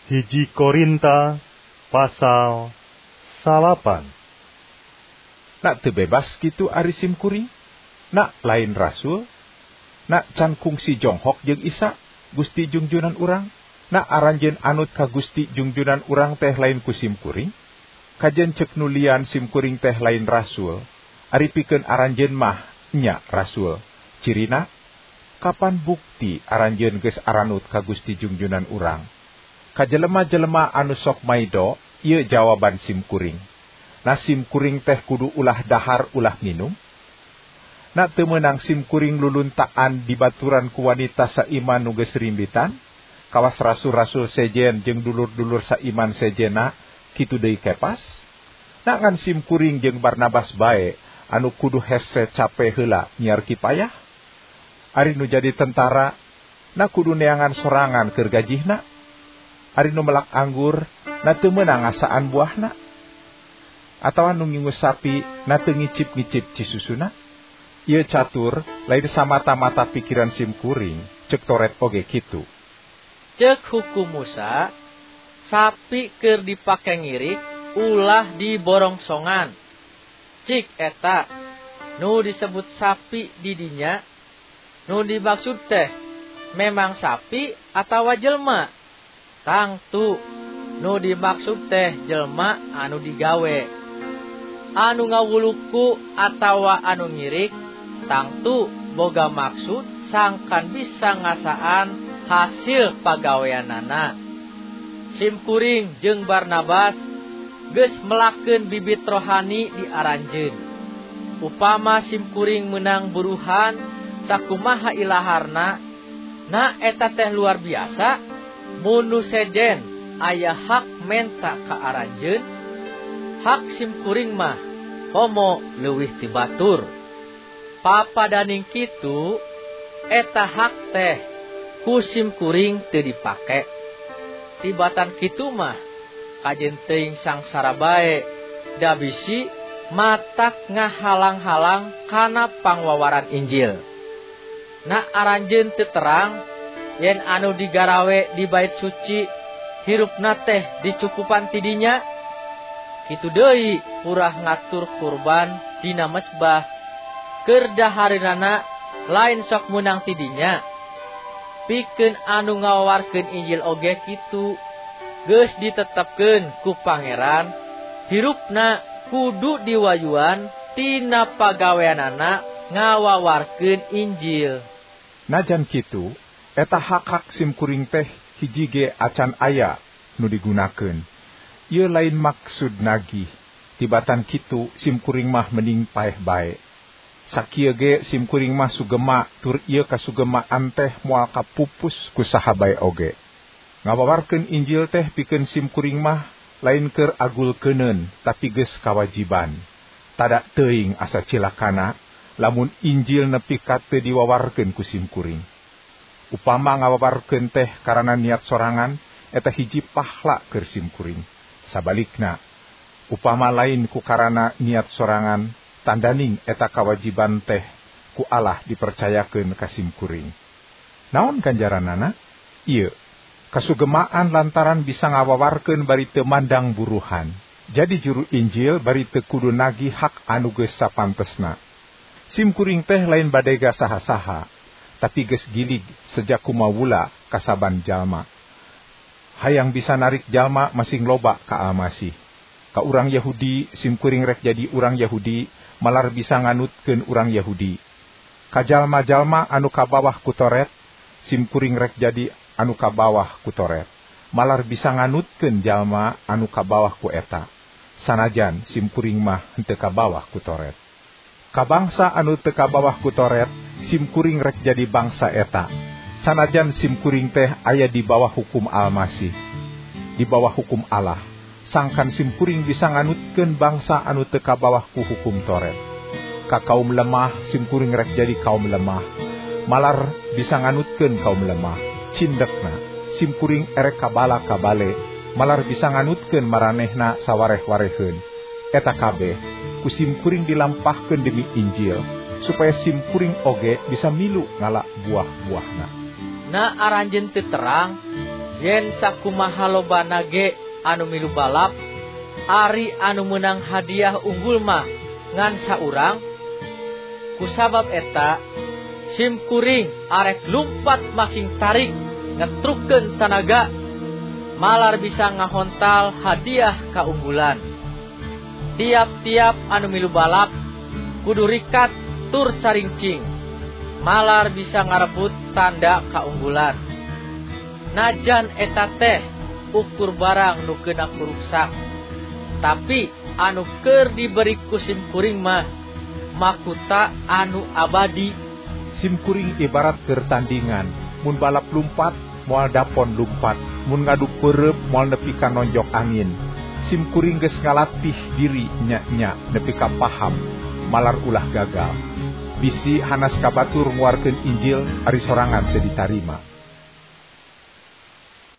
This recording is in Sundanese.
Hiji Korinta pasal 8. Nak teu bebas kitu ari simkuring, nak lain rasul, nak can kungsi jonghok jeung Isa, Gusti jungjunan urang, nak aranjeun anut ka Gusti jungjunan urang teh lain ku simkuring, kajen cek nulian simkuring teh lain rasul, ari pikeun aranjeun mah nya rasul. Cirina, kapan bukti aranjeun geus aranut ka Gusti jungjunan urang? Ka jelema-jelema anu sok maido, ieu jawaban simkuring. Na simkuring teh kudu ulah dahar ulah minum. Na teu meunang simkuring luluntaan dibaturan ku wanita saiman nu geus rimbitan, kawas rasul-rasul sejen jeung dulur-dulur saiman sejena kitu deui kepas. Na ngan simkuring jeung Barnabas bae anu kudu hese cape heula nyiar kipayah. Ari nu jadi tentara, na kudu neangan sorangan keur gajihna. Ari nu melak anggur, na teu meunang ngasaan buahna. Atawa nu ngingus sapi, na teu ngicip-ngicip cisusuna. Ieu catur, lain samata-mata pikiran simkuring, cek Toret oge kitu. Cek hukum Musa, sapi keur dipake ngirik, ulah diborongsongan. Cik eta, nu disebut sapi di dinya, nu dimaksud teh, memang sapi atawa jelma. Tangtu, nu dimaksud teh jelma anu digawe. Anu ngawuluku atawa anu ngirik, tangtu boga maksud sangkan bisa ngasaan hasil pagaweanana. Simkuring jeung Barnabas geus melakeun bibit rohani di aranjeun. Upama simkuring menang buruhan sakumaha ilaharna, na eta teh luar biasa. Munu sejen aya hak menta ka aranjeun, hak simkuring mah homo leuwih ti batur. Papadaning kitu, eta hak teh ku simkuring teu dipake. Tibatan kitu mah kajen teuing sangsara bae, da bisi matak ngahalang-halang kana pangwawaran Injil. Na aranjeun teu terang, yen anu digarawe di bait suci, hirupna teh dicukupan tidinya. Kitu deui urah ngatur kurban dina mesbah, keur dahareunana lain sok meunang tidinya. Pikeun anu ngawarkeun Injil oge kitu, geus ditetepkeun ku Pangeran, hirupna kudu diwayuan tina pagaweanana ngawawarkeun Injil. Najan kitu, eta hak-hak simkuring teh hiji ge acan aya nu digunakeun. Ieu lain maksud nagih. Tibatan kitu simkuring mah mending paeh bae. Sakieu ge simkuring mah sugema tur ieu kasugemaan teh moal kapupus ku saha bae oge. Ngawawarkeun Injil teh pikeun simkuring mah lain keur agulkeuneun tapi geus kawajiban. Tada teuing asa cilakana lamun Injil nepi ka teu diwawarkeun ku simkuring. Upama ngawawarkeun teh karana niat sorangan, eta hiji pahla keur simkuring. Sabalikna, upama lain ku karana niat sorangan, tandaning eta kawajiban teh ku Allah dipercayakeun ka simkuring. Naon ganjaranana? Ieu, kasugemaan lantaran bisa ngawawarkeun bari teu mandang buruhan. Jadi juru Injil bari teu kudu nagih hak anu geus sapantesna. Simkuring teh lain badega saha-saha, tapi geus gilig sejak kumawula kasaban jalma. Hayang bisa narik jalma masing loba ka Almasih. Ka urang Yahudi, simkuring rek jadi urang Yahudi, malar bisa nganutkeun urang Yahudi. Ka jalma-jalma anu ka bawah ku Toret, simkuring rek jadi anu ka bawah ku Toret, malar bisa nganutkeun jalma anu ka bawah ku eta. Sanajan simkuring mah henteu ka bawah ku Toret. Ka bangsa anu teu ka bawah ku Toret, simkuring rek jadi bangsa eta. Sanajan simkuring teh aya di bawah hukum Almasih, di bawah hukum Allah. Sangkan simkuring bisa nganutkeun bangsa anu teu ka bawah ku hukum Toret. Ka kaum lemah simkuring rek jadi kaum lemah, malar bisa nganutkeun kaum lemah. Cindekna simkuring erek kabala kabale, malar bisa nganutkeun maranehna sawareh-wareheun. Eta kabeh ku simkuring dilampahkeun demi Injil, supaya simkuring oge bisa milu ngalak buah-buahna. Na aranjeun teu terang, yen sakumaha lobana ge anu milu balap, ari anu menang hadiah unggul mah ngan saurang. Kusabab eta sim kuring arek lumpat masing tarik ngetrukeun tanaga, malar bisa ngahontal hadiah kaunggulan. Tiap-tiap anu milu balap kudu rikat tur caringcing, malar bisa ngarebut tanda kaunggulan. Najan eta teh ukur barang nu keuna kuruksak, tapi anu keur diberi ku sim kuring mah makuta anu abadi. Sim kuring ibarat gertandingan, mun balap lumpat moal dapon lumpat, mun ngadu peureup moal nepi ka nonjok angin. Sim kuring geus ngalatih diri nya-nya nepi ka paham, malar ulah gagal. Bisi hanas kabatur nguarkeun Injil ari sorangan teu ditarima.